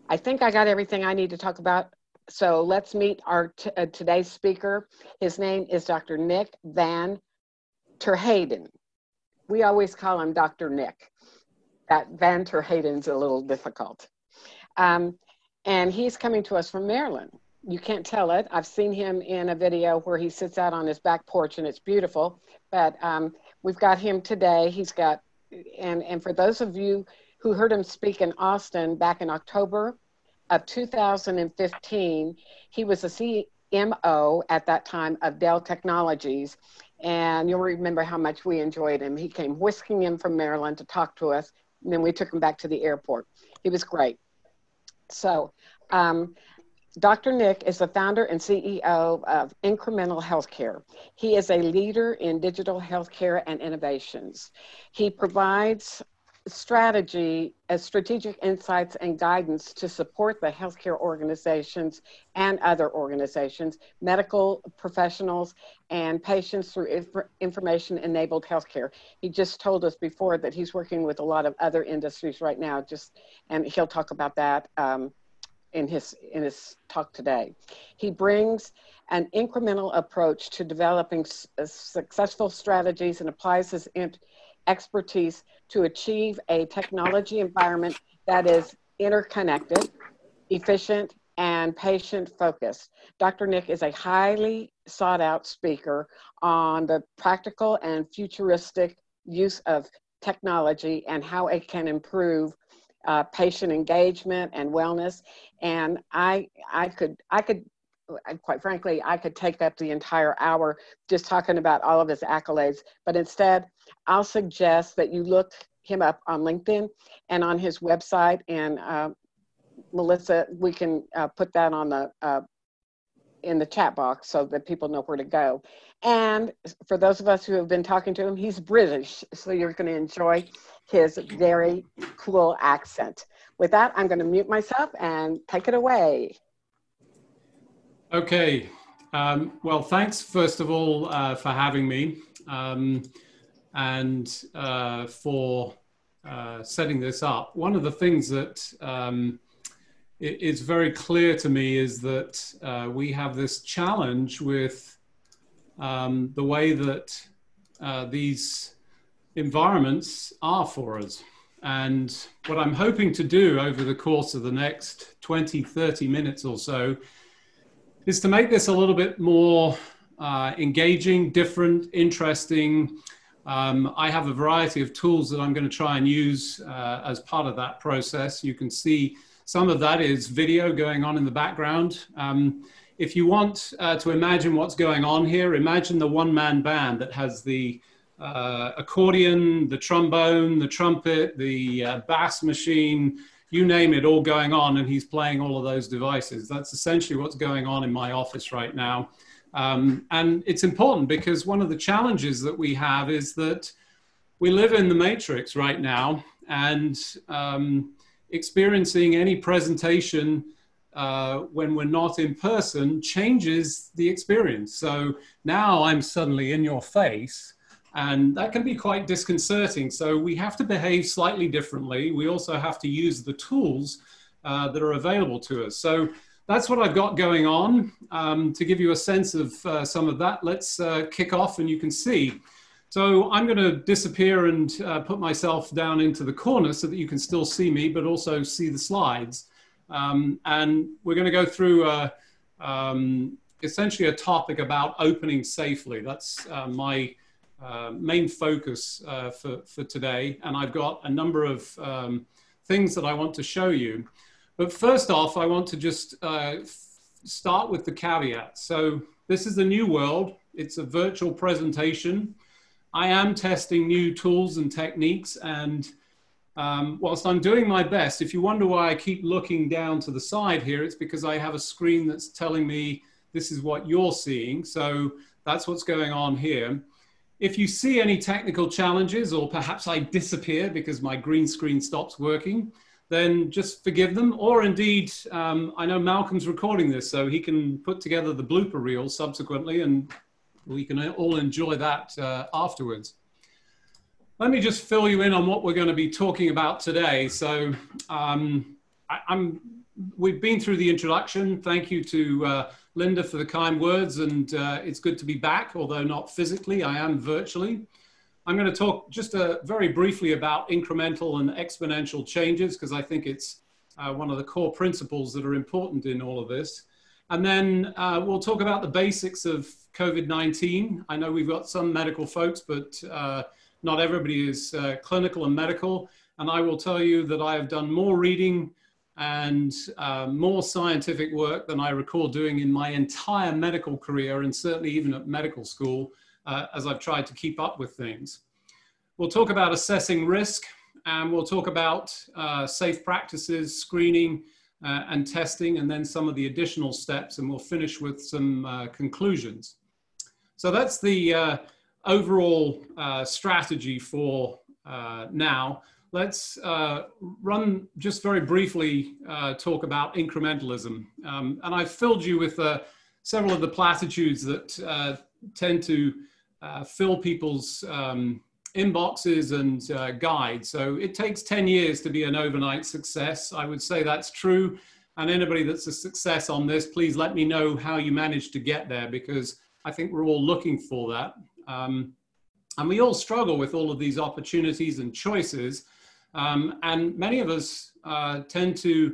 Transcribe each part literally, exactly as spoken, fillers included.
I think I got everything I need to talk about. So let's meet our t uh, today's speaker. His name is Doctor Nick Van Terheyden. We always call him Doctor Nick. That Van Terheyden's a little difficult. Um, and he's coming to us from Maryland. You can't tell it. I've seen him in a video where he sits out on his back porch and it's beautiful. But um, we've got him today. He's got, and, and for those of you who heard him speak in Austin back in October of two thousand fifteen, he was a C M O at that time of Dell Technologies. And you'll remember how much we enjoyed him. He came whisking in from Maryland to talk to us. And then we took him back to the airport. He was great. So um, Doctor Nick is the founder and C E O of Incremental Healthcare. He is a leader in digital healthcare and innovations. He provides strategy, uh, strategic insights and guidance to support the healthcare organizations and other organizations, medical professionals, and patients through inf information-enabled healthcare. He just told us before that he's working with a lot of other industries right now, just, and he'll talk about that um, in his, in his talk today. He brings an incremental approach to developing successful strategies and applies his expertise to achieve a technology environment that is interconnected, efficient, and patient-focused. Doctor Nick is a highly sought-out speaker on the practical and futuristic use of technology and how it can improve uh, patient engagement and wellness. And I, I could, I could, quite frankly, I could take up the entire hour just talking about all of his accolades, but instead, I'll suggest that you look him up on LinkedIn and on his website. And uh, Melissa, we can uh, put that on the uh, in the chat box so that people know where to go. And for those of us who have been talking to him, he's British, so you're going to enjoy his very cool accent. With that, I'm going to mute myself and take it away. Okay. Um, well, thanks, first of all, uh, for having me. Um, and uh, for uh, setting this up. One of the things that um, is very clear to me is that uh, we have this challenge with um, the way that uh, these environments are for us. And what I'm hoping to do over the course of the next twenty, thirty minutes or so is to make this a little bit more uh, engaging, different, interesting. Um, I have a variety of tools that I'm going to try and use uh, as part of that process. You can see some of that is video going on in the background. Um, if you want uh, to imagine what's going on here, imagine the one-man band that has the uh, accordion, the trombone, the trumpet, the uh, bass machine, you name it, all going on, and he's playing all of those devices. That's essentially what's going on in my office right now. Um, and it's important because one of the challenges that we have is that we live in the matrix right now, and um, experiencing any presentation uh, when we're not in person changes the experience. So now I'm suddenly in your face, and that can be quite disconcerting. So we have to behave slightly differently. We also have to use the tools uh, that are available to us. So that's what I've got going on. Um, to give you a sense of uh, some of that, let's uh, kick off and you can see. So I'm going to disappear and uh, put myself down into the corner so that you can still see me, but also see the slides. Um, and we're going to go through uh, um, essentially a topic about opening safely. That's uh, my uh, main focus uh, for, for today. And I've got a number of um, things that I want to show you. But first off, I want to just uh, start with the caveat. So this is the new world. It's a virtual presentation. I am testing new tools and techniques, and um, whilst I'm doing my best, if you wonder why I keep looking down to the side here, it's because I have a screen that's telling me this is what you're seeing. So that's what's going on here. If you see any technical challenges, or perhaps I disappear because my green screen stops working, then just forgive them. Or indeed, um, I know Malcolm's recording this, so he can put together the blooper reel subsequently, and we can all enjoy that uh, afterwards. Let me just fill you in on what we're going to be talking about today. So um, I, I'm we've been through the introduction. Thank you to uh, Linda for the kind words, and uh, it's good to be back, although not physically, I am virtually. I'm going to talk just uh, very briefly about incremental and exponential changes, because I think it's uh, one of the core principles that are important in all of this. And then uh, we'll talk about the basics of COVID nineteen. I know we've got some medical folks, but uh, not everybody is uh, clinical and medical. And I will tell you that I have done more reading and uh, more scientific work than I recall doing in my entire medical career, and certainly even at medical school, uh, as I've tried to keep up with things. We'll talk about assessing risk, and we'll talk about uh, safe practices, screening, uh, and testing, and then some of the additional steps, and we'll finish with some uh, conclusions. So that's the uh, overall uh, strategy for uh, now. Let's uh, run just very briefly, uh, talk about incrementalism. Um, and I've filled you with uh, several of the platitudes that uh, tend to uh, fill people's um, inboxes and uh, guides. So it takes ten years to be an overnight success. I would say that's true. And anybody that's a success on this, please let me know how you managed to get there, because I think we're all looking for that. Um, and we all struggle with all of these opportunities and choices. Um, and many of us uh, tend to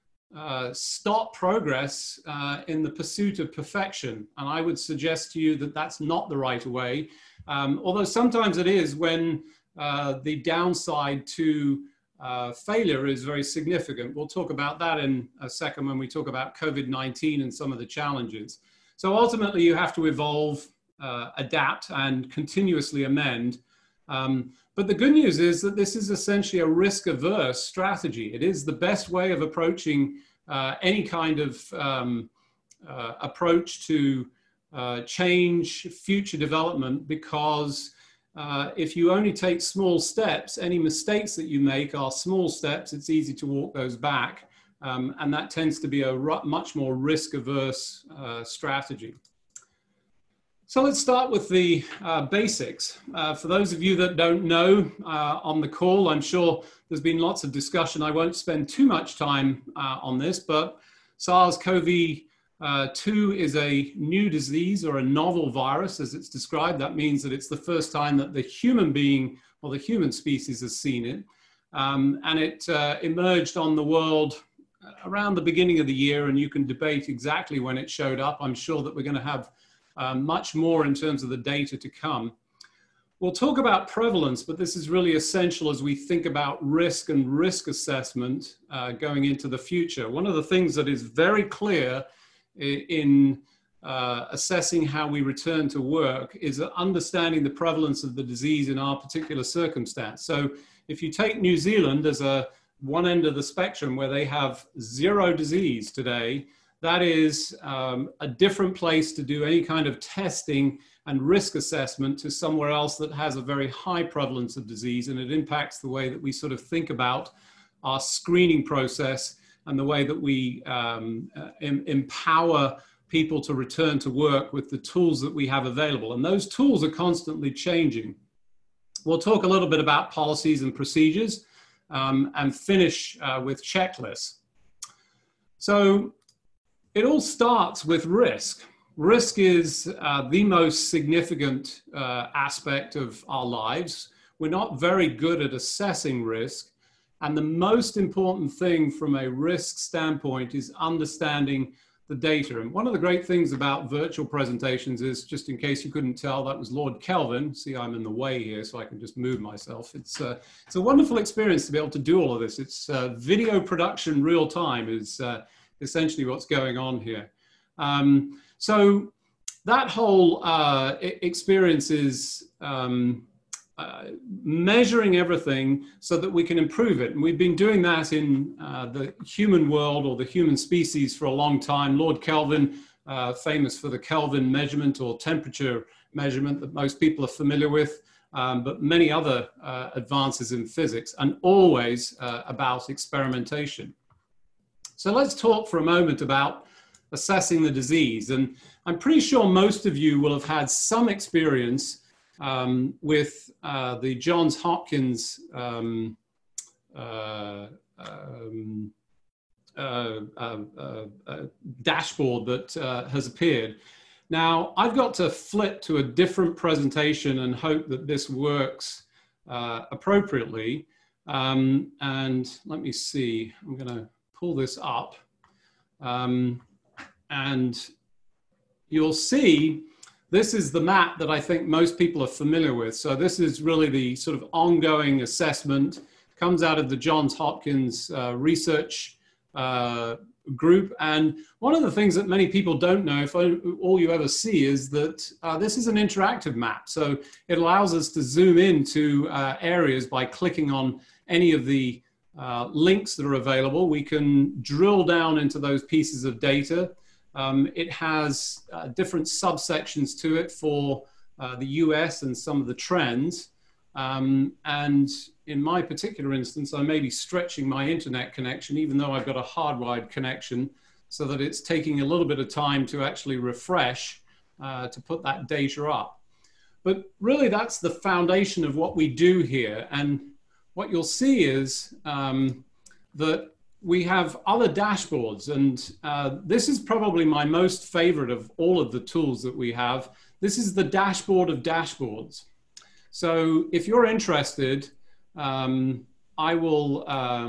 uh, stop progress uh, in the pursuit of perfection. And I would suggest to you that that's not the right way. Um, although sometimes it is, when uh, the downside to uh, failure is very significant. We'll talk about that in a second when we talk about COVID nineteen and some of the challenges. So ultimately you have to evolve, uh, adapt, and continuously amend. Um, But the good news is that this is essentially a risk-averse strategy. It is the best way of approaching uh, any kind of um, uh, approach to uh, change, future development, because uh, if you only take small steps, any mistakes that you make are small steps. It's easy to walk those back, um, and that tends to be a much more risk-averse uh, strategy. So let's start with the uh, basics. Uh, for those of you that don't know uh, on the call, I'm sure there's been lots of discussion. I won't spend too much time uh, on this, but SARS CoV two is a new disease, or a novel virus as it's described. That means that it's the first time that the human being or the human species has seen it. Um, and it uh, emerged on the world around the beginning of the year, and you can debate exactly when it showed up. I'm sure that we're going to have Uh, much more in terms of the data to come. We'll talk about prevalence, but this is really essential as we think about risk and risk assessment uh, going into the future. One of the things that is very clear in uh, assessing how we return to work is understanding the prevalence of the disease in our particular circumstance. So if you take New Zealand as a one end of the spectrum, where they have zero disease today, that is um, a different place to do any kind of testing and risk assessment to somewhere else that has a very high prevalence of disease, and it impacts the way that we sort of think about our screening process and the way that we um, uh, em empower people to return to work with the tools that we have available. And those tools are constantly changing. We'll talk a little bit about policies and procedures um, and finish uh, with checklists. So it all starts with risk. Risk is uh, the most significant uh, aspect of our lives. We're not very good at assessing risk. And the most important thing from a risk standpoint is understanding the data. And one of the great things about virtual presentations is, just in case you couldn't tell, that was Lord Kelvin. See, I'm in the way here, so I can just move myself. It's, uh, it's a wonderful experience to be able to do all of this. It's uh, video production real time is uh, essentially what's going on here. Um, so that whole uh, experience is um, uh, measuring everything so that we can improve it. And we've been doing that in uh, the human world, or the human species, for a long time. Lord Kelvin, uh, famous for the Kelvin measurement or temperature measurement that most people are familiar with, um, but many other uh, advances in physics, and always uh, about experimentation. So let's talk for a moment about assessing the disease. And I'm pretty sure most of you will have had some experience um, with uh, the Johns Hopkins um, uh, um, uh, uh, uh, uh, dashboard that uh, has appeared. Now, I've got to flip to a different presentation and hope that this works uh, appropriately. Um, and let me see, I'm going to pull this up. Um, and you'll see this is the map that I think most people are familiar with. So this is really the sort of ongoing assessment, comes out of the Johns Hopkins uh, research uh, group. And one of the things that many people don't know, if all you ever see, is that uh, this is an interactive map. So it allows us to zoom into uh, areas by clicking on any of the uh, links that are available. We can drill down into those pieces of data. Um, it has uh, different subsections to it for uh, the U S and some of the trends. Um, and in my particular instance, I may be stretching my internet connection, even though I've got a hardwired connection, so that it's taking a little bit of time to actually refresh uh, to put that data up. But really, that's the foundation of what we do here. And what you'll see is um, that we have other dashboards. And uh, this is probably my most favorite of all of the tools that we have. This is the dashboard of dashboards. So if you're interested, um, I will uh,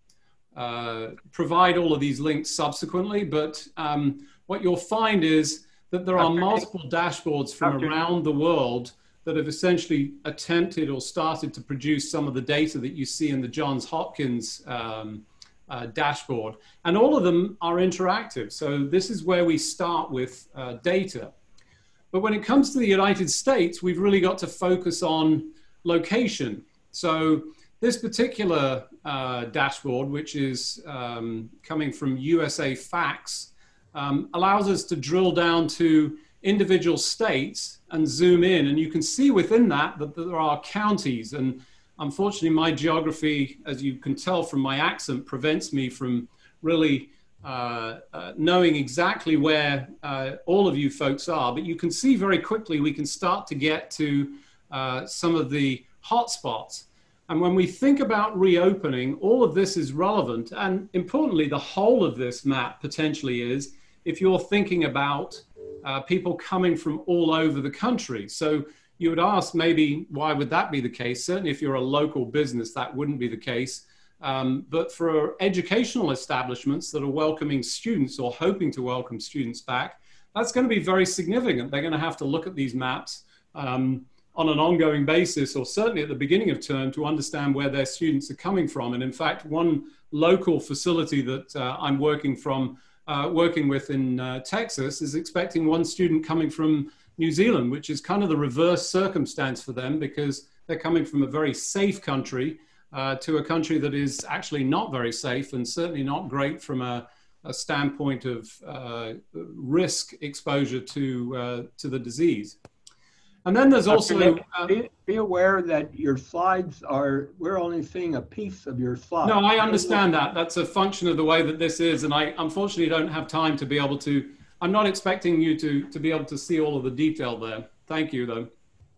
uh, provide all of these links subsequently, but um, what you'll find is that there are multiple dashboards from around the world that have essentially attempted or started to produce some of the data that you see in the Johns Hopkins um, uh, dashboard. And all of them are interactive. So this is where we start with uh, data. But when it comes to the United States, we've really got to focus on location. So this particular uh, dashboard, which is um, coming from U S A Facts, um, allows us to drill down to individual states and zoom in. And you can see within that that there are counties. And unfortunately, my geography, as you can tell from my accent, prevents me from really Uh, uh, knowing exactly where uh, all of you folks are, but you can see very quickly we can start to get to uh, some of the hotspots. And when we think about reopening, all of this is relevant. And importantly, the whole of this map potentially is if you're thinking about uh, people coming from all over the country. So you would ask maybe, why would that be the case? Certainly if you're a local business, that wouldn't be the case. Um, but for educational establishments that are welcoming students or hoping to welcome students back, that's going to be very significant. They're going to have to look at these maps um, on an ongoing basis, or certainly at the beginning of term, to understand where their students are coming from. And in fact, one local facility that uh, I'm working from, uh, working with in uh, Texas, is expecting one student coming from New Zealand, which is kind of the reverse circumstance for them, because they're coming from a very safe country Uh, to a country that is actually not very safe, and certainly not great from a, a standpoint of uh, risk exposure to, uh, to the disease. And then there's also... Nick, uh, be, be aware that your slides are, we're only seeing a piece of your slide. No, I understand that. That's a function of the way that this is, and I unfortunately don't have time to be able to... I'm not expecting you to, to be able to see all of the detail there. Thank you, though.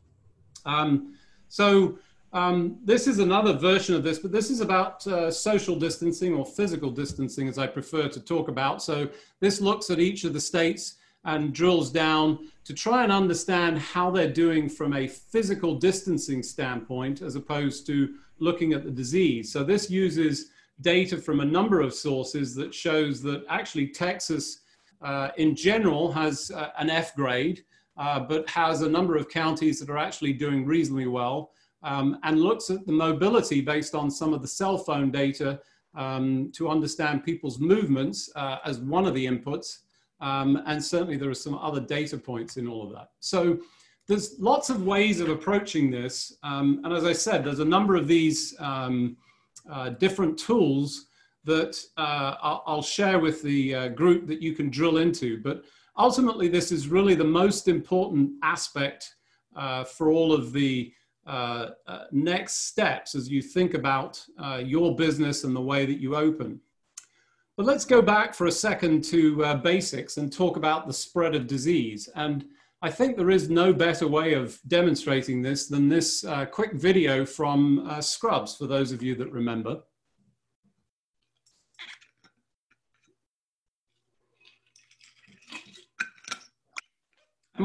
Um, so... Um, this is another version of this, but this is about uh, social distancing, or physical distancing, as I prefer to talk about. So this looks at each of the states and drills down to try and understand how they're doing from a physical distancing standpoint, as opposed to looking at the disease. So this uses data from a number of sources that shows that actually Texas uh, in general has uh, an F grade, uh, but has a number of counties that are actually doing reasonably well. Um, and looks at the mobility based on some of the cell phone data um, to understand people's movements uh, as one of the inputs. Um, and certainly there are some other data points in all of that. So there's lots of ways of approaching this. Um, and as I said, there's a number of these um, uh, different tools that uh, I'll, I'll share with the uh, group that you can drill into. But ultimately, this is really the most important aspect uh, for all of the Uh, uh, next steps as you think about uh, your business and the way that you open. But let's go back for a second to uh, basics and talk about the spread of disease. And I think there is no better way of demonstrating this than this uh, quick video from uh, Scrubs, for those of you that remember.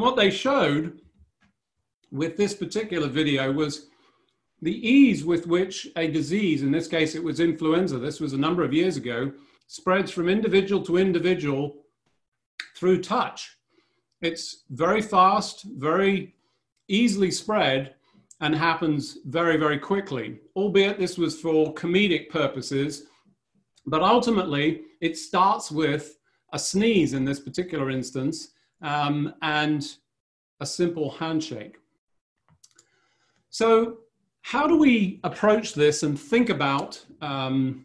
what they showed with this particular video was the ease with which a disease, in this case it was influenza, this was a number of years ago, spreads from individual to individual through touch. It's very fast, very easily spread, and happens very, very quickly, albeit this was for comedic purposes. But ultimately, it starts with a sneeze in this particular instance, um, and a simple handshake. So how do we approach this and think about um,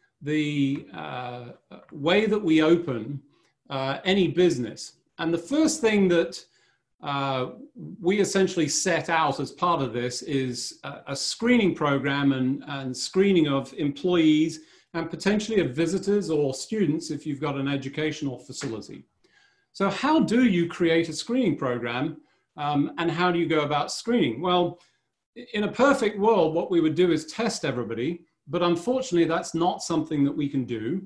the uh, way that we open uh, any business? And the first thing that uh, we essentially set out as part of this is a, a screening program and, and screening of employees and potentially of visitors or students if you've got an educational facility. So how do you create a screening program, um, and how do you go about screening? Well, in a perfect world, what we would do is test everybody, but unfortunately that's not something that we can do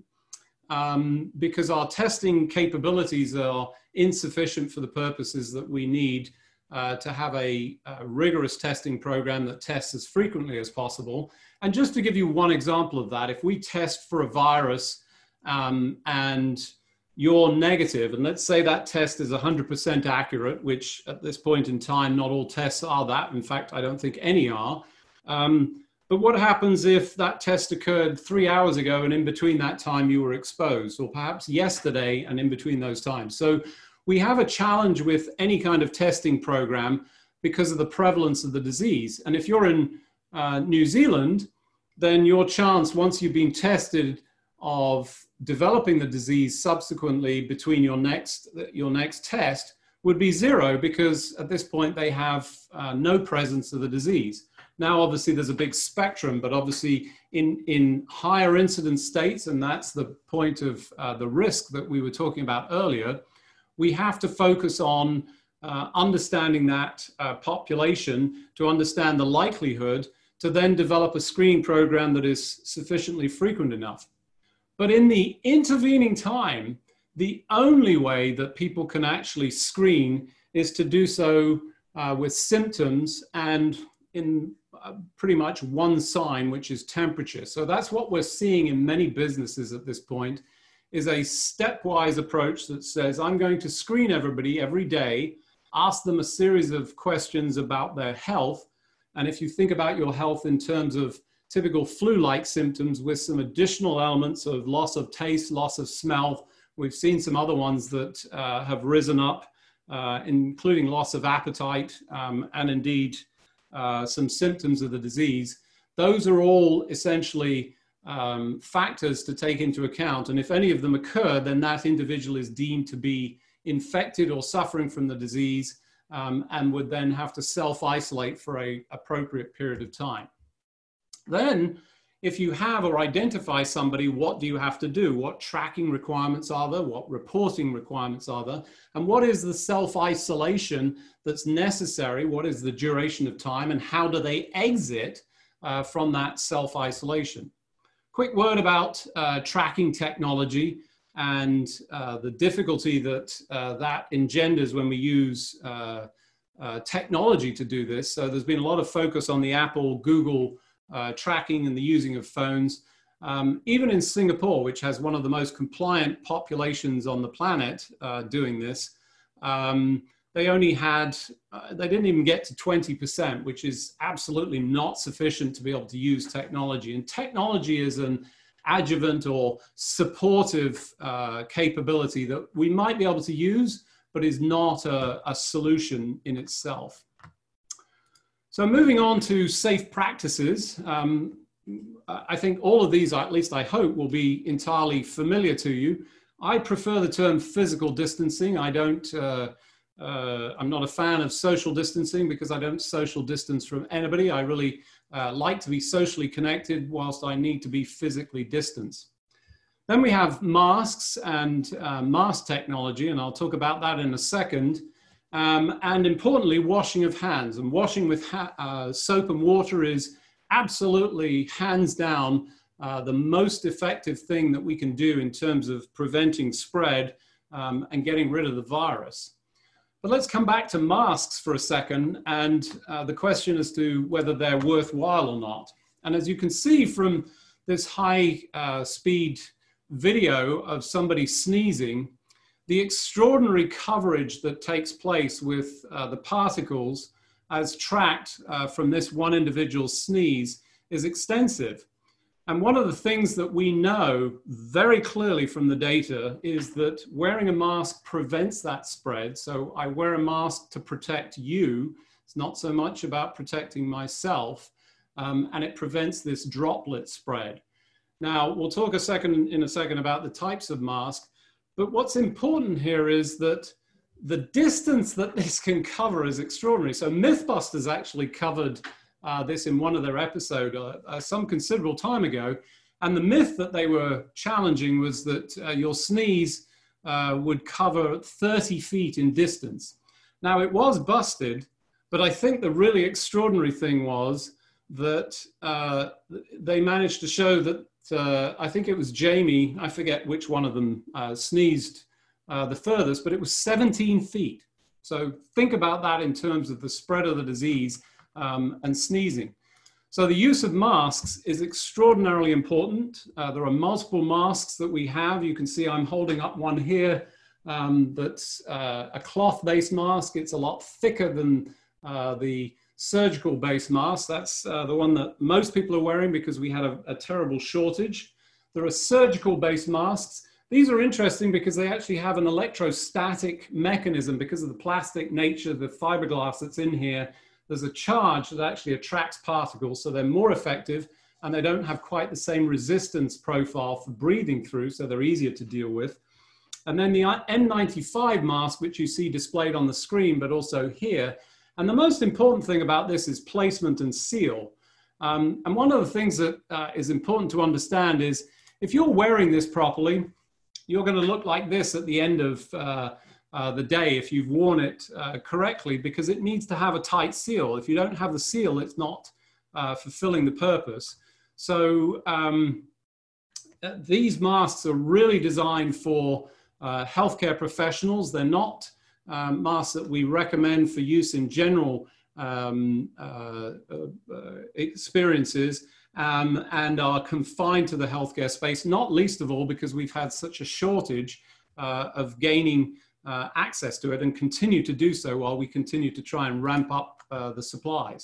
um, because our testing capabilities are insufficient for the purposes that we need uh, to have a, a rigorous testing program that tests as frequently as possible. And just to give you one example of that, if we test for a virus um, and you're negative, and let's say that test is one hundred percent accurate, which at this point in time, not all tests are that. In fact, I don't think any are. Um, but what happens if that test occurred three hours ago and in between that time you were exposed, or perhaps yesterday and in between those times? So we have a challenge with any kind of testing program because of the prevalence of the disease. And if you're in uh, New Zealand, then your chance, once you've been tested, of developing the disease subsequently between your next, your next test would be zero, because at this point they have uh, no presence of the disease. Now, obviously there's a big spectrum, but obviously in, in higher incidence states, and that's the point of uh, the risk that we were talking about earlier, we have to focus on uh, understanding that uh, population to understand the likelihood to then develop a screening program that is sufficiently frequent enough. But in the intervening time, the only way that people can actually screen is to do so uh, with symptoms and in uh, pretty much one sign, which is temperature. So that's what we're seeing in many businesses at this point, is a stepwise approach that says, I'm going to screen everybody every day, ask them a series of questions about their health. And if you think about your health in terms of typical flu-like symptoms with some additional elements of loss of taste, loss of smell. We've seen some other ones that uh, have risen up, uh, including loss of appetite um, and indeed uh, some symptoms of the disease. Those are all essentially um, factors to take into account. And if any of them occur, then that individual is deemed to be infected or suffering from the disease um, and would then have to self-isolate for an appropriate period of time. Then, if you have or identify somebody, what do you have to do? What tracking requirements are there? What reporting requirements are there? And what is the self-isolation that's necessary? What is the duration of time? And how do they exit uh, from that self-isolation? Quick word about uh, tracking technology and uh, the difficulty that uh, that engenders when we use uh, uh, technology to do this. So there's been a lot of focus on the Apple, Google, Uh, tracking and the using of phones. Um, even in Singapore, which has one of the most compliant populations on the planet uh, doing this, um, they only had, uh, they didn't even get to twenty percent, which is absolutely not sufficient to be able to use technology. And technology is an adjuvant or supportive uh, capability that we might be able to use, but is not a, a solution in itself. So moving on to safe practices, um, I think all of these, at least I hope, will be entirely familiar to you. I prefer the term physical distancing. I don't, uh, uh, I'm not a fan of social distancing because I don't social distance from anybody. I really uh, like to be socially connected whilst I need to be physically distanced. Then we have masks and uh, mask technology, and I'll talk about that in a second. Um, and importantly, washing of hands. And washing with ha uh, soap and water is absolutely, hands down, uh, the most effective thing that we can do in terms of preventing spread um, and getting rid of the virus. But let's come back to masks for a second, and uh, the question as to whether they're worthwhile or not. And as you can see from this high uh, speed video of somebody sneezing, the extraordinary coverage that takes place with uh, the particles as tracked uh, from this one individual's sneeze is extensive. And one of the things that we know very clearly from the data is that wearing a mask prevents that spread. So I wear a mask to protect you. It's not so much about protecting myself, um, and it prevents this droplet spread. Now, we'll talk a second in a second about the types of masks, but what's important here is that the distance that this can cover is extraordinary. So Mythbusters actually covered Uh, this in one of their episodes uh, uh, some considerable time ago. And the myth that they were challenging was that uh, your sneeze uh, would cover thirty feet in distance. Now, it was busted, but I think the really extraordinary thing was that uh, they managed to show that, uh, I think it was Jamie, I forget which one of them uh, sneezed uh, the furthest, but it was seventeen feet. So think about that in terms of the spread of the disease Um, and sneezing. So the use of masks is extraordinarily important. Uh, there are multiple masks that we have. You can see I'm holding up one here um, that's uh, a cloth-based mask. It's a lot thicker than uh, the surgical-based mask. That's uh, the one that most people are wearing because we had a, a terrible shortage. There are surgical-based masks. These are interesting because they actually have an electrostatic mechanism because of the plastic nature, the fiberglass that's in here. There's a charge that actually attracts particles, so they're more effective and they don't have quite the same resistance profile for breathing through, so they're easier to deal with. And then the N ninety-five mask, which you see displayed on the screen, but also here. And the most important thing about this is placement and seal. Um, and one of the things that uh, is important to understand is if you're wearing this properly, you're going to look like this at the end of uh, Uh, the day if you've worn it uh, correctly, because it needs to have a tight seal. If you don't have the seal, it's not uh, fulfilling the purpose. So um, uh, these masks are really designed for uh, healthcare professionals. They're not um, masks that we recommend for use in general um, uh, uh, uh, experiences um, and are confined to the healthcare space, not least of all because we've had such a shortage uh, of gaining Uh, access to it and continue to do so while we continue to try and ramp up uh, the supplies.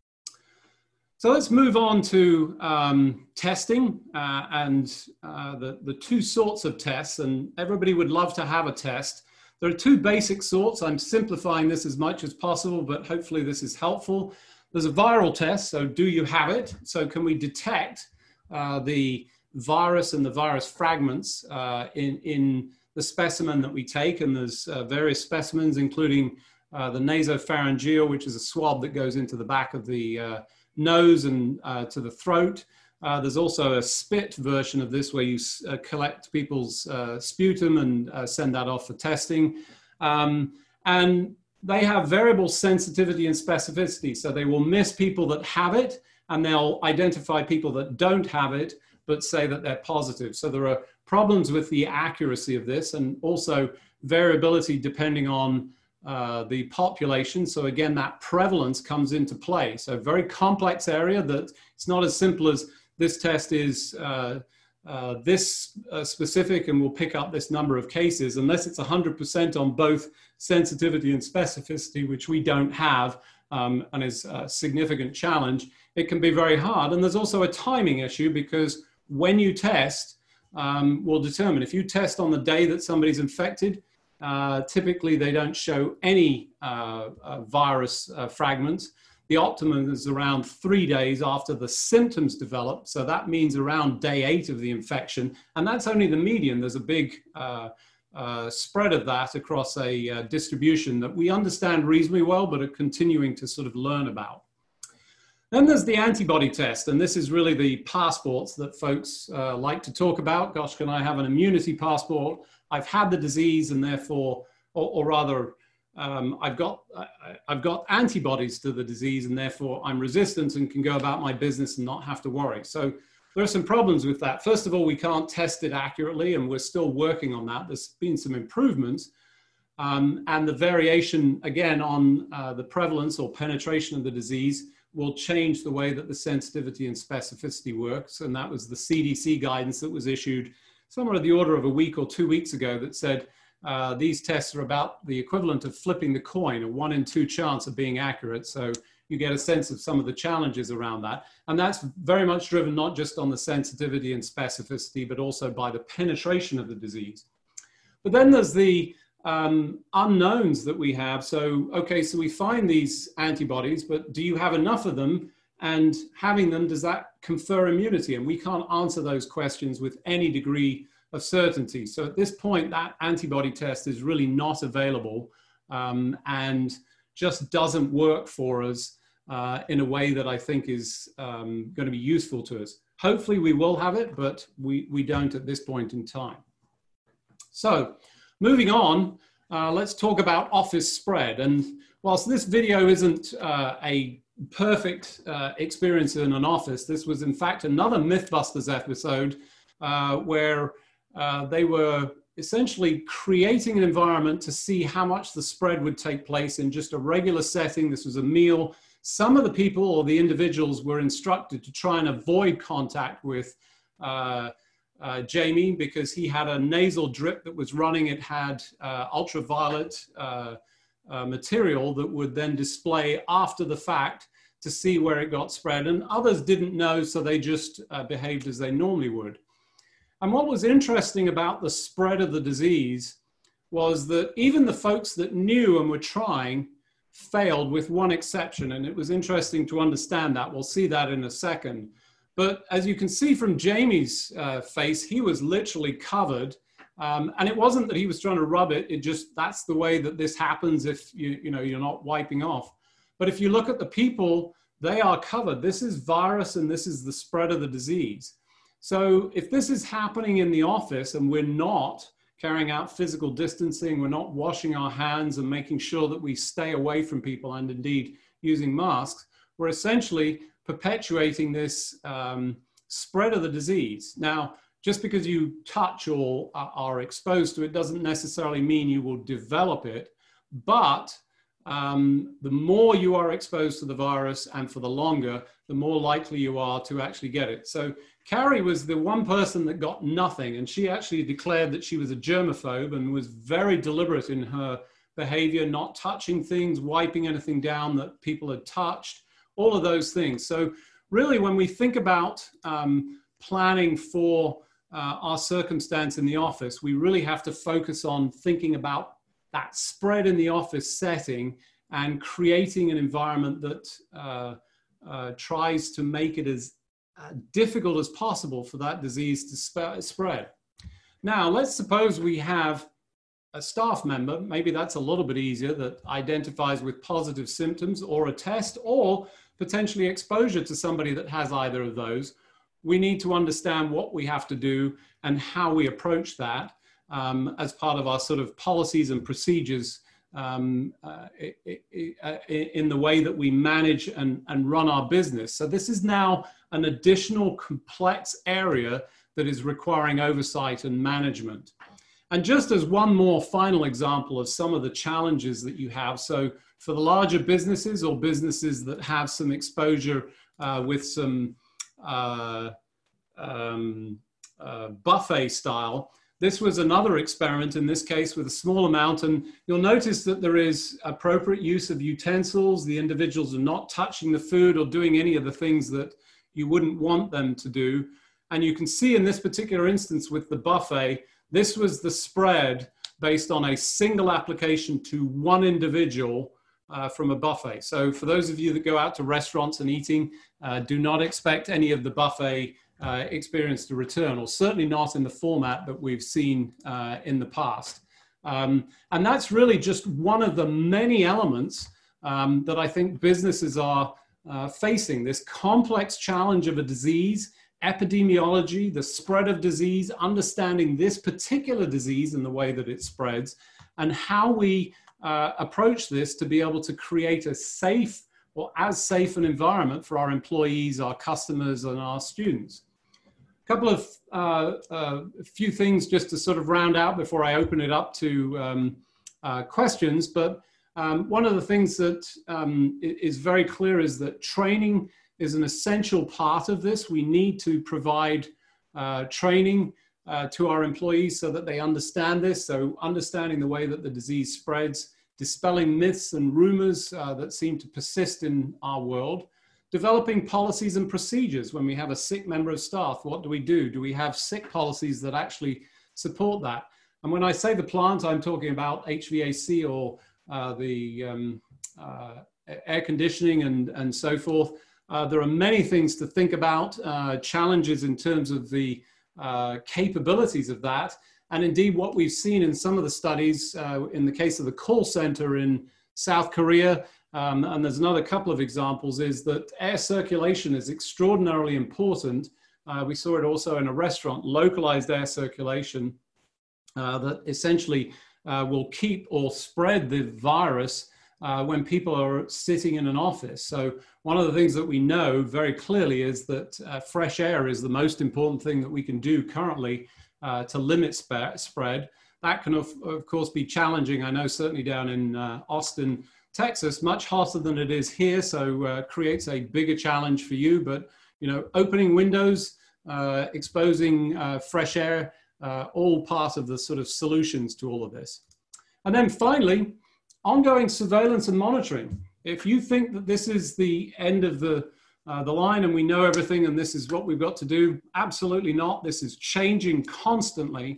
So let's move on to um, testing uh, and uh, the, the two sorts of tests, and everybody would love to have a test. There are two basic sorts. I'm simplifying this as much as possible, but hopefully this is helpful. There's a viral test, so do you have it? So can we detect uh, the virus and the virus fragments uh, in, in the specimen that we take, and there's uh, various specimens, including uh, the nasopharyngeal, which is a swab that goes into the back of the uh, nose and uh, to the throat. Uh, there's also a spit version of this where you uh, collect people's uh, sputum and uh, send that off for testing. Um, and they have variable sensitivity and specificity, so they will miss people that have it, and they'll identify people that don't have it, but say that they're positive. So there are problems with the accuracy of this, and also variability depending on uh, the population. So again, that prevalence comes into play. So very complex area that it's not as simple as this test is uh, uh, this uh, specific and will pick up this number of cases, unless it's one hundred percent on both sensitivity and specificity, which we don't have um, and is a significant challenge. It can be very hard. And there's also a timing issue because when you test, Um, will determine. If you test on the day that somebody's infected, uh, typically they don't show any uh, uh, virus uh, fragments. The optimum is around three days after the symptoms develop. So that means around day eight of the infection. And that's only the median. There's a big uh, uh, spread of that across a uh, distribution that we understand reasonably well, but are continuing to sort of learn about. Then there's the antibody test, and this is really the passports that folks uh, like to talk about. Gosh, can I have an immunity passport? I've had the disease, and therefore, or, or rather, um, I've got I, I've got antibodies to the disease, and therefore I'm resistant and can go about my business and not have to worry. So there are some problems with that. First of all, we can't test it accurately, and we're still working on that. There's been some improvements. Um, and the variation, again, on uh, the prevalence or penetration of the disease will change the way that the sensitivity and specificity works. And that was the C D C guidance that was issued somewhere of the order of a week or two weeks ago that said uh, these tests are about the equivalent of flipping the coin, a one in two chance of being accurate. So you get a sense of some of the challenges around that. And that's very much driven not just on the sensitivity and specificity, but also by the penetration of the disease. But then there's the um, unknowns that we have. So, okay, so we find these antibodies, but do you have enough of them? And having them, does that confer immunity? And we can't answer those questions with any degree of certainty. So at this point, that antibody test is really not available um, and just doesn't work for us uh, in a way that I think is um, going to be useful to us. Hopefully we will have it, but we, we don't at this point in time. So moving on, uh, let's talk about office spread. And whilst this video isn't uh, a perfect uh, experience in an office, this was in fact another Mythbusters episode uh, where uh, they were essentially creating an environment to see how much the spread would take place in just a regular setting. This was a meal. Some of the people or the individuals were instructed to try and avoid contact with uh, uh, Jamie because he had a nasal drip that was running. It had uh, ultraviolet uh, uh, material that would then display after the fact to see where it got spread, and others didn't know, so they just uh, behaved as they normally would. And what was interesting about the spread of the disease was that even the folks that knew and were trying failed with one exception, and it was interesting to understand that. We'll see that in a second. But as you can see from Jamie's uh, face, he was literally covered, um, and it wasn't that he was trying to rub it, it just, that's the way that this happens if you, you know, you're not wiping off. But if you look at the people, they are covered. This is virus and this is the spread of the disease. So if this is happening in the office and we're not carrying out physical distancing, we're not washing our hands and making sure that we stay away from people and indeed using masks, we're essentially perpetuating this um, spread of the disease. Now, just because you touch or are exposed to it doesn't necessarily mean you will develop it, but Um, the more you are exposed to the virus and for the longer, the more likely you are to actually get it. So Carrie was the one person that got nothing, and she actually declared that she was a germaphobe and was very deliberate in her behavior, not touching things, wiping anything down that people had touched, all of those things. So really, when we think about um, planning for uh, our circumstance in the office, we really have to focus on thinking about that spread in the office setting and creating an environment that uh, uh, tries to make it as uh, difficult as possible for that disease to sp spread. Now, let's suppose we have a staff member, maybe that's a little bit easier, that identifies with positive symptoms or a test or potentially exposure to somebody that has either of those. We need to understand what we have to do and how we approach that. Um, as part of our sort of policies and procedures um, uh, in the way that we manage and, and run our business. So this is now an additional complex area that is requiring oversight and management. And just as one more final example of some of the challenges that you have, so for the larger businesses or businesses that have some exposure uh, with some uh, um, uh, buffet style, this was another experiment, in this case with a small amount, and you'll notice that there is appropriate use of utensils. The individuals are not touching the food or doing any of the things that you wouldn't want them to do. And you can see in this particular instance with the buffet, this was the spread based on a single application to one individual uh, from a buffet. So for those of you that go out to restaurants and eating, uh, do not expect any of the buffet Uh, experience to return, or certainly not in the format that we've seen uh, in the past. Um, and that's really just one of the many elements um, that I think businesses are uh, facing, this complex challenge of a disease, epidemiology, the spread of disease, understanding this particular disease and the way that it spreads, and how we uh, approach this to be able to create a safe or as safe an environment for our employees, our customers, and our students. A couple of uh, uh, few things just to sort of round out before I open it up to um, uh, questions, but um, one of the things that um, is very clear is that training is an essential part of this. We need to provide uh, training uh, to our employees so that they understand this. So understanding the way that the disease spreads, dispelling myths and rumors uh, that seem to persist in our world, developing policies and procedures. When we have a sick member of staff, what do we do? Do we have sick policies that actually support that? And when I say the plant, I'm talking about H V A C or uh, the um, uh, air conditioning and, and so forth. Uh, there are many things to think about, uh, challenges in terms of the uh, capabilities of that. And indeed, what we've seen in some of the studies, uh, in the case of the call center in South Korea, um, and there's another couple of examples, is that air circulation is extraordinarily important. Uh, we saw it also in a restaurant, localized air circulation uh, that essentially uh, will keep or spread the virus Uh, when people are sitting in an office. So one of the things that we know very clearly is that uh, fresh air is the most important thing that we can do currently uh, to limit sp spread. That can of, of course be challenging. I know certainly down in uh, Austin, Texas, much hotter than it is here, so uh, creates a bigger challenge for you. But you know, opening windows, uh, exposing uh, fresh air, uh, all part of the sort of solutions to all of this. And then finally, ongoing surveillance and monitoring. If you think that this is the end of the, uh, the line and we know everything and this is what we've got to do, absolutely not. This is changing constantly.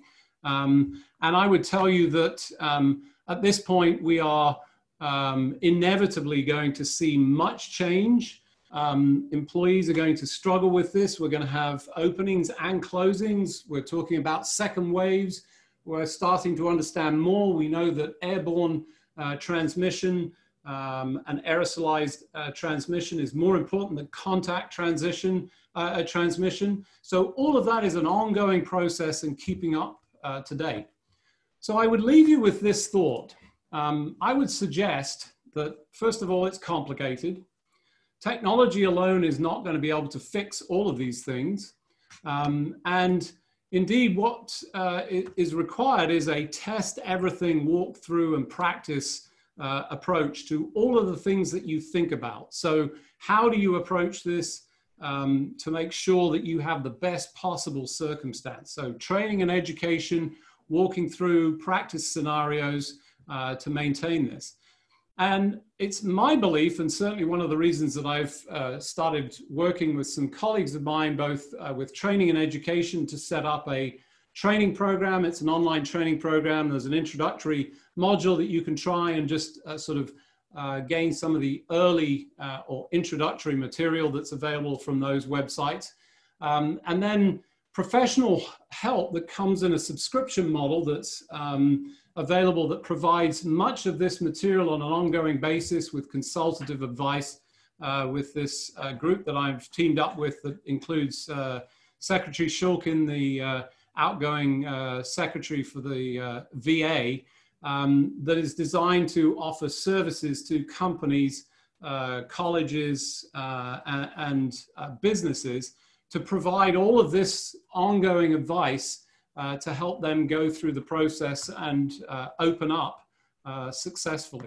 Um, and I would tell you that um, at this point, we are um, inevitably going to see much change. Um, employees are going to struggle with this. We're going to have openings and closings. We're talking about second waves. We're starting to understand more. We know that airborne Uh, transmission um, and aerosolized uh, transmission is more important than contact transition, uh, uh, transmission. So all of that is an ongoing process and keeping up uh, to date. So I would leave you with this thought. Um, I would suggest that, first of all, it's complicated. Technology alone is not going to be able to fix all of these things. Um, and Indeed, what uh, is required is a test everything, walk through and practice uh, approach to all of the things that you think about. So how do you approach this um, to make sure that you have the best possible circumstance? So training and education, walking through practice scenarios uh, to maintain this. And it's my belief, and certainly one of the reasons that I've uh, started working with some colleagues of mine, both uh, with training and education, to set up a training program. It's an online training program. There's an introductory module that you can try and just uh, sort of uh, gain some of the early uh, or introductory material that's available from those websites. Um, and then professional help that comes in a subscription model that's um, available, that provides much of this material on an ongoing basis with consultative advice uh, with this uh, group that I've teamed up with, that includes uh, Secretary Shulkin, the uh, outgoing uh, secretary for the uh, V A, um, that is designed to offer services to companies, uh, colleges, uh, and, and uh, businesses to provide all of this ongoing advice Uh, to help them go through the process and uh, open up uh, successfully.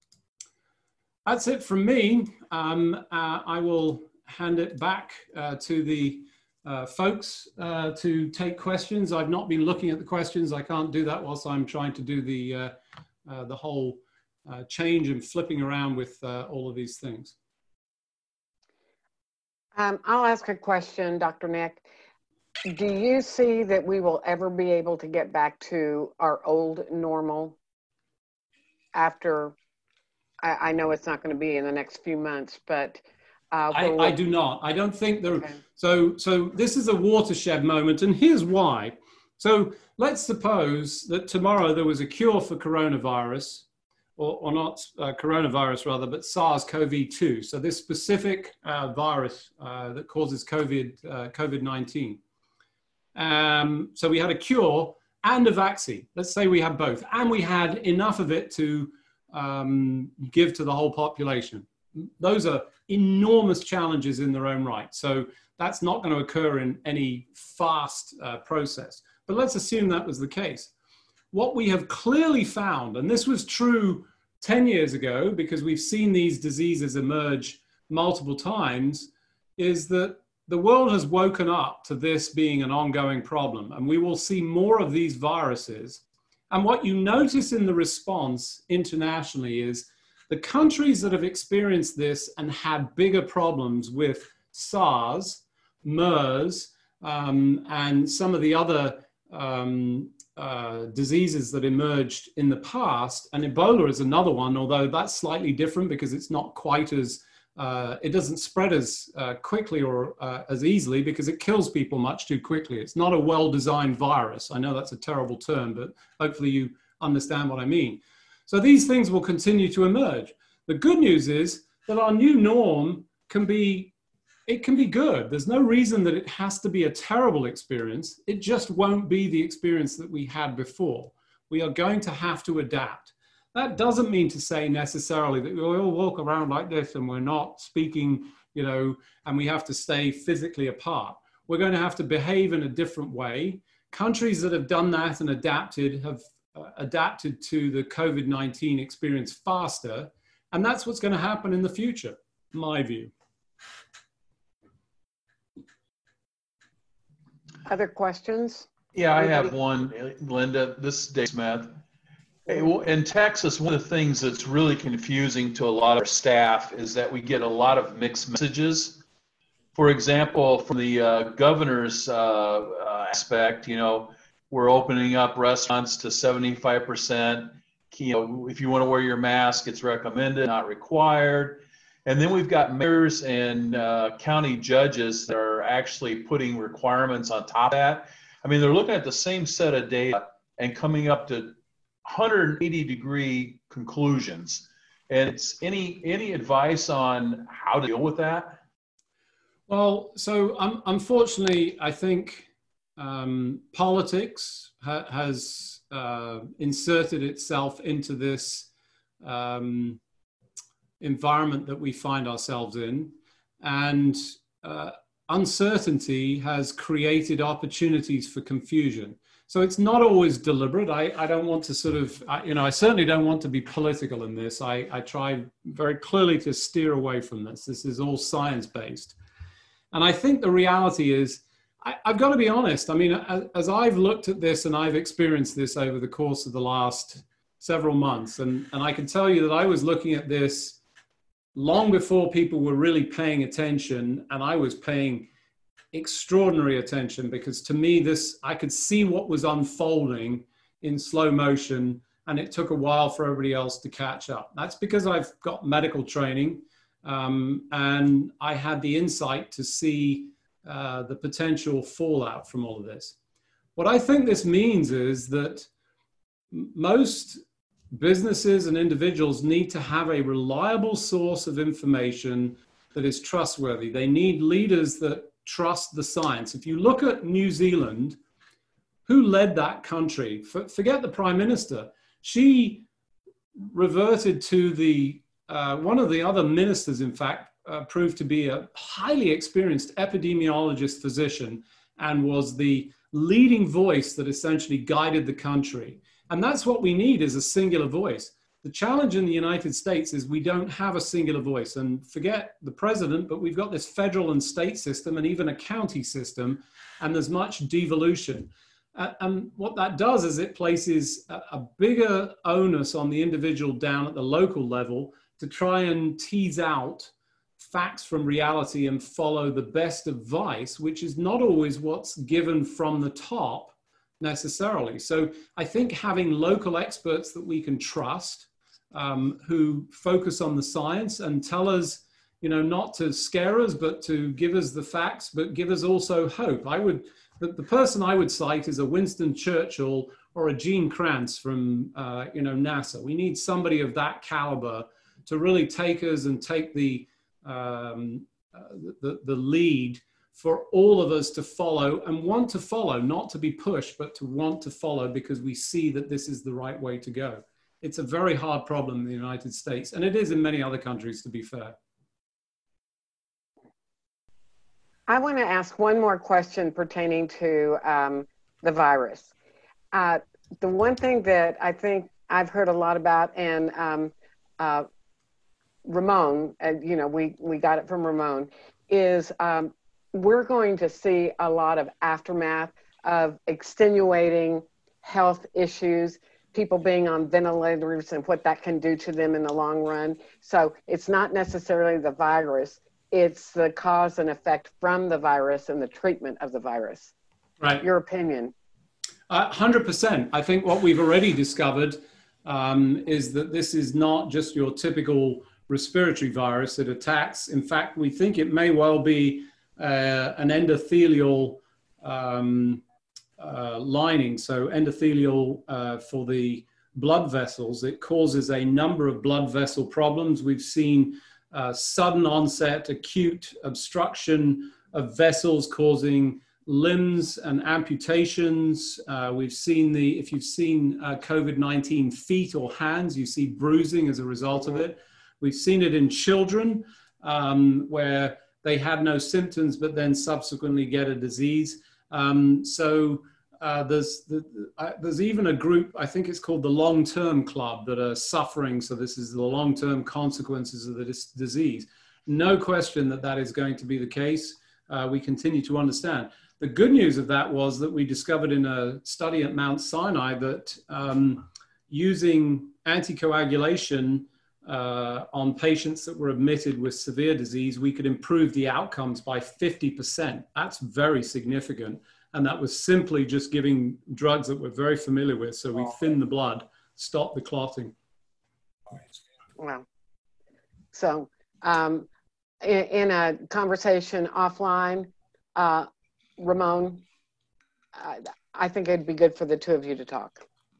That's it from me. Um, uh, I will hand it back uh, to the uh, folks uh, to take questions. I've not been looking at the questions. I can't do that whilst I'm trying to do the, uh, uh, the whole uh, change and flipping around with uh, all of these things. Um, I'll ask a question, Doctor Nick. Do you see that we will ever be able to get back to our old normal after, I, I know it's not going to be in the next few months, but uh, I, I do not. I don't think there. Okay. So, so this is a watershed moment, and here's why. So let's suppose that tomorrow there was a cure for coronavirus, or, or not uh, coronavirus rather, but SARS CoV two. So this specific uh, virus uh, that causes COVID, uh, COVID nineteen. Um, so we had a cure and a vaccine. Let's say we had both, and we had enough of it to um, give to the whole population. Those are enormous challenges in their own right. So that's not going to occur in any fast uh, process. But let's assume that was the case. what we have clearly found, and this was true ten years ago because we've seen these diseases emerge multiple times, is that the world has woken up to this being an ongoing problem, and we will see more of these viruses. And what you notice in the response internationally is the countries that have experienced this and had bigger problems with SARS, MERS, um, and some of the other um, uh, diseases that emerged in the past, and Ebola is another one, although that's slightly different because it's not quite as, uh, it doesn't spread as uh, quickly or uh, as easily because it kills people much too quickly. It's not a well-designed virus. I know that's a terrible term, but hopefully you understand what I mean. So these things will continue to emerge. The good news is that our new norm can be, it can be good. There's no reason that it has to be a terrible experience. It just won't be the experience that we had before. We are going to have to adapt. That doesn't mean to say necessarily that we all walk around like this and we're not speaking, you know, and we have to stay physically apart. We're going to have to behave in a different way. Countries that have done that and adapted have uh, adapted to the COVID nineteen experience faster. And that's what's going to happen in the future, my view. Other questions? Yeah, I have one, Linda. This is Dave Smith. Hey, well, in Texas, one of the things that's really confusing to a lot of our staff is that we get a lot of mixed messages. For example, from the uh, governor's uh, uh, aspect, you know, we're opening up restaurants to seventy-five percent. You know, if you want to wear your mask, it's recommended, not required. And then we've got mayors and uh, county judges that are actually putting requirements on top of that. I mean, they're looking at the same set of data and coming up to one hundred eighty degree conclusions. And it's any any advice on how to deal with that? Well, so um, unfortunately, I think um, politics ha has uh, inserted itself into this um, environment that we find ourselves in, and uh, uncertainty has created opportunities for confusion. So it's not always deliberate. I, I don't want to sort of, I, you know, I certainly don't want to be political in this. I, I try very clearly to steer away from this. This is all science-based. And I think the reality is, I, I've got to be honest. I mean, as, as I've looked at this and I've experienced this over the course of the last several months, and, and I can tell you that I was looking at this long before people were really paying attention, and I was paying extraordinary attention because to me, this, I could see what was unfolding in slow motion, and it took a while for everybody else to catch up. That's because I've got medical training, um, and I had the insight to see uh, the potential fallout from all of this. What I think this means is that most businesses and individuals need to have a reliable source of information that is trustworthy. They need leaders that trust the science. If you look at New Zealand, who led that country? For, forget the Prime Minister. She reverted to the, uh, one of the other ministers, in fact, uh, proved to be a highly experienced epidemiologist physician and was the leading voice that essentially guided the country. And that's what we need, is a singular voice. The challenge in the United States is we don't have a singular voice. And forget the president, but we've got this federal and state system and even a county system, and there's much devolution. Uh, and what that does is it places a, a bigger onus on the individual down at the local level to try and tease out facts from reality and follow the best advice, which is not always what's given from the top necessarily. So I think having local experts that we can trust, um, who focus on the science and tell us, you know, not to scare us, but to give us the facts, but give us also hope. I would, the, the person I would cite is a Winston Churchill or a Gene Kranz from, uh, you know, NASA. We need somebody of that caliber to really take us and take the, um, uh, the, the lead for all of us to follow and want to follow, not to be pushed, but to want to follow because we see that this is the right way to go. It's a very hard problem in the United States, and it is in many other countries, to be fair. I want to ask one more question pertaining to um, the virus. Uh, the one thing that I think I've heard a lot about, and um, uh, Ramon, uh, you know, we, we got it from Ramon, is um, we're going to see a lot of aftermath of extenuating health issues, people being on ventilators and what that can do to them in the long run. So it's not necessarily the virus, it's the cause and effect from the virus and the treatment of the virus. Right. Your opinion? Uh, one hundred percent. I think what we've already discovered um, is that this is not just your typical respiratory virus that attacks. In fact, we think it may well be uh, an endothelial um, uh, lining. So endothelial uh, for the blood vessels. It causes a number of blood vessel problems. We've seen uh, sudden onset, acute obstruction of vessels causing limbs and amputations. Uh, we've seen the, if you've seen uh, COVID nineteen feet or hands, you see bruising as a result of it. We've seen it in children um, where they have no symptoms, but then subsequently get a disease. Um, so uh, there's, the, uh, there's even a group, I think it's called the Long-Term Club, that are suffering. So this is the long-term consequences of the dis disease. No question that that is going to be the case. Uh, we continue to understand. The good news of that was that we discovered in a study at Mount Sinai that um, using anticoagulation uh, on patients that were admitted with severe disease, we could improve the outcomes by fifty percent. That's very significant. And that was simply just giving drugs that we're very familiar with. So we thin the blood, stop the clotting. Wow. So um, in, in a conversation offline, uh, Ramon, uh, I think it'd be good for the two of you to talk.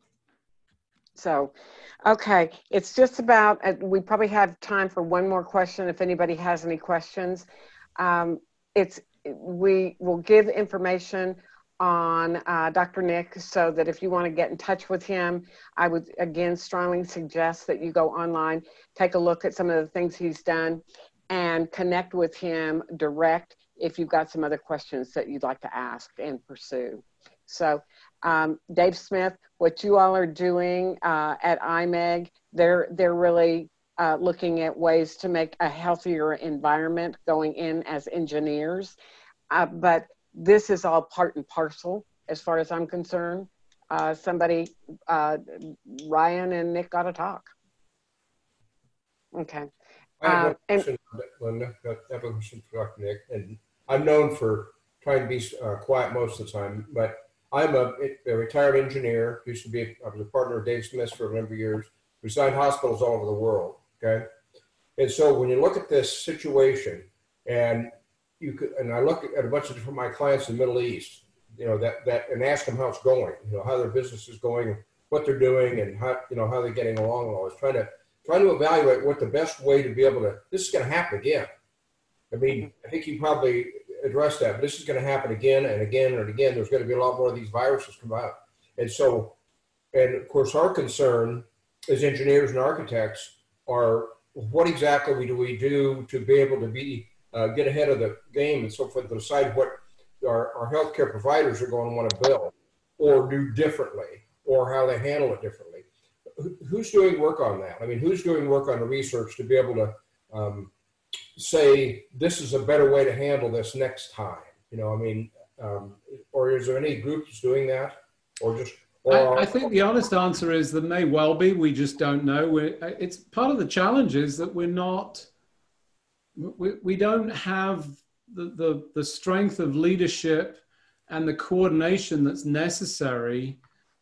So, okay, it's just about, uh, we probably have time for one more question if anybody has any questions. Um, it's, we will give information on uh, Doctor Nick so that if you want to get in touch with him, I would again strongly suggest that you go online, take a look at some of the things he's done and connect with him direct if you've got some other questions that you'd like to ask and pursue. So um, Dave Smith, what you all are doing uh, at I M E G, they're, they're really uh, looking at ways to make a healthier environment going in as engineers. Uh, but this is all part and parcel as far as I'm concerned. Uh, somebody, uh, Ryan and Nick got to talk. Okay. I have Uh, one question, Linda. I have a question for Doctor Nick. And I'm known for trying to be uh, quiet most of the time, but I'm a, a retired engineer. Used to be, I was a partner of Dave Smith for a number of years. Designed hospitals all over the world. Okay, and so when you look at this situation, and you could, and I look at a bunch of different my clients in the Middle East, you know, that that and ask them how it's going, you know, how their business is going, what they're doing, and how you know how they're getting along. And all this, trying to trying to evaluate what the best way to be able to. This is going to happen again. I mean, I think you probably addressed that, but this is going to happen again and again and again. There's going to be a lot more of these viruses come out, and so, and of course, our concern as engineers and architects are what exactly do we do to be able to be uh, get ahead of the game and so forth, to decide what our, our healthcare providers are going to want to build or do differently or how they handle it differently. Who's doing work on that? I mean, who's doing work on the research to be able to um, say this is a better way to handle this next time? You know, I mean, um, or is there any groups doing that, or just? Or I, I think the honest answer is there may well be. We just don't know. We're, it's part of the challenge is that we're not. We we don't have the the the strength of leadership and the coordination that's necessary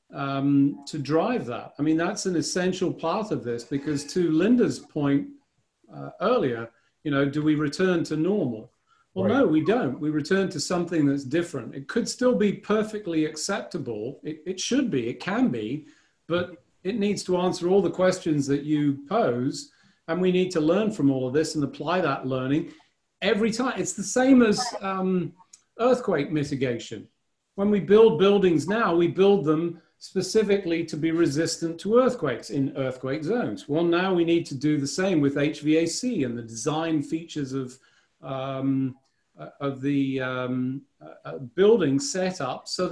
um, to drive that. I mean, that's an essential part of this, because to Linda's point uh, earlier, you know, do we return to normal? Well, right. No, we don't. We return to something that's different. It could still be perfectly acceptable. It, it should be, it can be, but it needs to answer all the questions that you pose. And we need to learn from all of this and apply that learning every time. It's the same as um, earthquake mitigation. When we build buildings now, we build them specifically to be resistant to earthquakes in earthquake zones. Well, now we need to do the same with H V A C and the design features of um, of the um, uh, building set up so that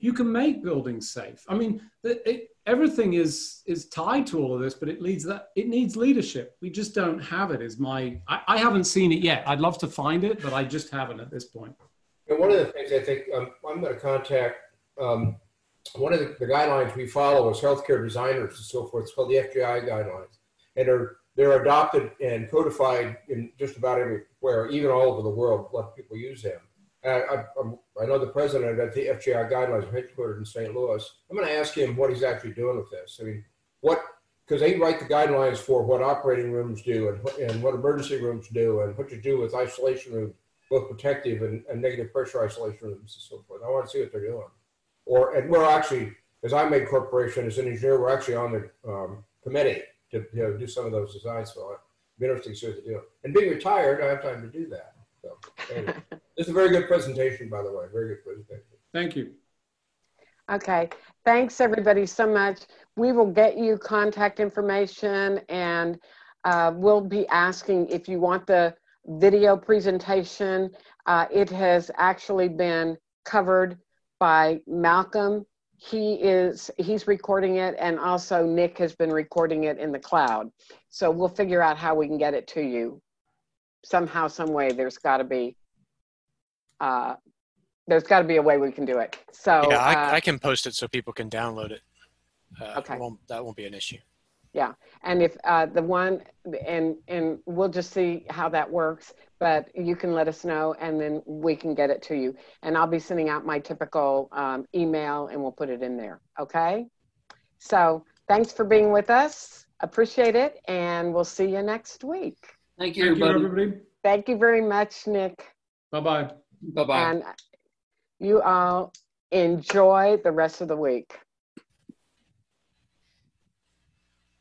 you can make buildings safe. I mean, it, it, everything is is tied to all of this, but it needs that it needs leadership. We just don't have it. Is my I, I haven't seen it yet. I'd love to find it, but I just haven't at this point. And one of the things I think um, I'm going to contact. Um, one of the, the guidelines we follow as healthcare designers and so forth. It's called the F G I guidelines, and are they're adopted and codified in just about everywhere, even all over the world. Let people use them. I, I, I know the president of the F G I guidelines are headquartered in Saint Louis. I'm going to ask him what he's actually doing with this. I mean, what, because they write the guidelines for what operating rooms do and, and what emergency rooms do and what you do with isolation rooms, both protective and, and negative pressure isolation rooms and so forth. I want to see what they're doing. Or, and we're actually, as I made corporation, as an engineer, we're actually on the um, committee to you know, do some of those designs. So it'd be interesting to see what they do. And being retired, I have time to do that. So, anyway. This is a very good presentation, by the way. Very good presentation. Thank you. Okay. Thanks, everybody, so much. We will get you contact information, and uh, we'll be asking if you want the video presentation. Uh, it has actually been covered by Malcolm. He is, he's recording it, and also Nick has been recording it in the cloud. So we'll figure out how we can get it to you. Somehow, some way, there's got to be, uh, there's got to be a way we can do it. So yeah, I, uh, I can post it so people can download it. Uh, okay. Won't, that won't be an issue. Yeah, and if uh, the one, and and we'll just see how that works, but you can let us know, and then we can get it to you. And I'll be sending out my typical um, email, and we'll put it in there, okay? So thanks for being with us. Appreciate it, and we'll see you next week. Thank you, Thank you, everybody. everybody. Thank you very much, Nick. Bye-bye. Bye-bye. And you all enjoy the rest of the week.